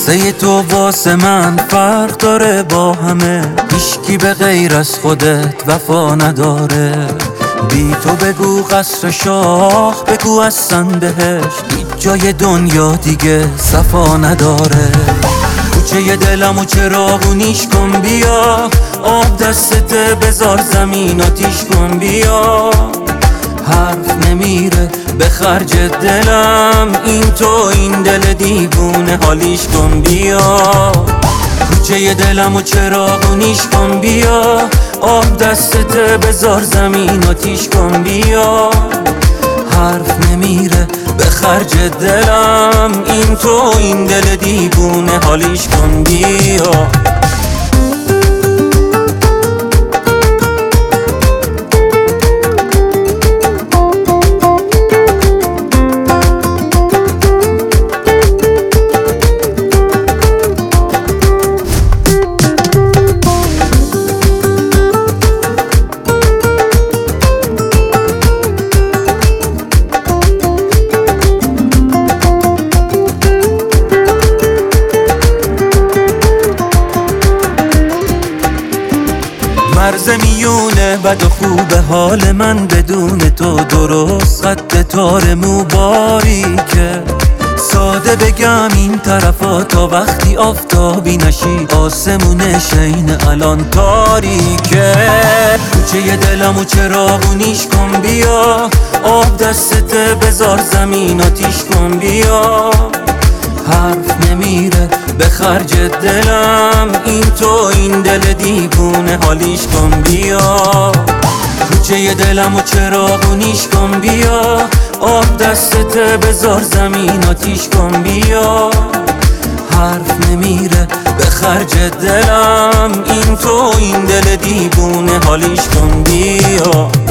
قصه تو واسه من فرق داره با همه، هیچکی به غیر از خودت وفا نداره. بی تو بگو قصر شاه، بگو اصلا بهش هیچ جای دنیا دیگه صفا نداره. کوچه دلمو چراغونیش کن بیا، آب دستت بذار زمین آتیش کن بیا. حرف نمیره به خرج دلم، این تو این دل دیوونه حالیش کن بیا. کوچه دلمو چراغونیش کن بیا، آب دستت بذار زمین آتیش کن بیا. حرف نمیره به خرج دلم، این تو این دل دیوونه حالیش کن بیا. مرز میونه بد و خوب حال من بدون تو، درست خط تار مو باریکه. ساده بگم این طرفا تا وقتی آفتابی نشی، آسمون شین الان تاریکه. کوچه دلمو چراغونیش کن بیا، آب دستت بذار زمین آتیش کن بیا. حرف نمیره به خرج دلم، این تو این دل دیوونه حالیش کن بیا. کوچه دلمو چراغونیش کن بیا، آب دستت بذار زمین آتیش کن بیا. حرف نمیره به خرج دلم، این تو این دل دیوونه حالیش کن بیا.